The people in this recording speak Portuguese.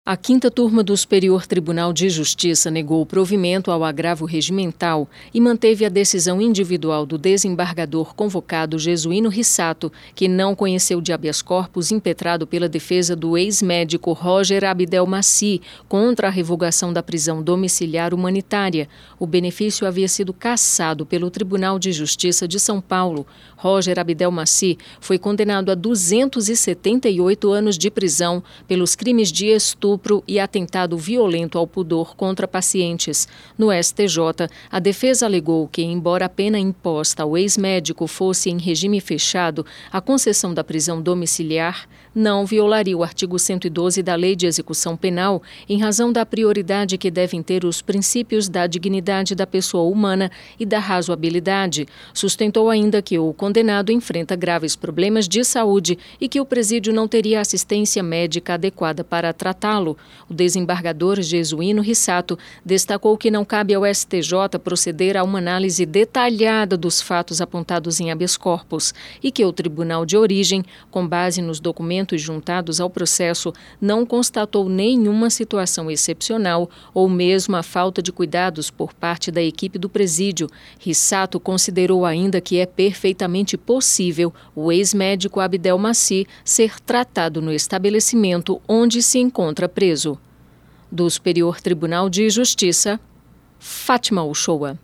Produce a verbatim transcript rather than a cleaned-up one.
A quinta turma do Superior Tribunal de Justiça negou o provimento ao agravo regimental e manteve a decisão individual do desembargador convocado Jesuíno Rissato, que não conheceu de habeas corpus impetrado pela defesa do ex-médico Roger Abdel Maci contra a revogação da prisão domiciliar humanitária. O benefício havia sido cassado pelo Tribunal de Justiça de São Paulo. Roger Abdel Maci foi condenado a duzentos e setenta e oito anos de prisão pelos crimes de estupro e atentado violento ao pudor contra pacientes. No S T J, a defesa alegou que, embora a pena imposta ao ex-médico fosse em regime fechado, a concessão da prisão domiciliar não violaria o artigo cento e doze da Lei de Execução Penal, em razão da prioridade que devem ter os princípios da dignidade da pessoa humana e da razoabilidade. Sustentou ainda que o condenado enfrenta graves problemas de saúde e que o presídio não teria assistência médica adequada para tratá-lo. O desembargador Jesuíno Rissato destacou que não cabe ao S T J proceder a uma análise detalhada dos fatos apontados em habeas corpus e que o tribunal de origem, com base nos documentos juntados ao processo, não constatou nenhuma situação excepcional ou mesmo a falta de cuidados por parte da equipe do presídio. Rissato considerou ainda que é perfeitamente possível o ex-médico Abdel Maci ser tratado no estabelecimento onde se encontra preso. Do Superior Tribunal de Justiça, Fátima Uchoa.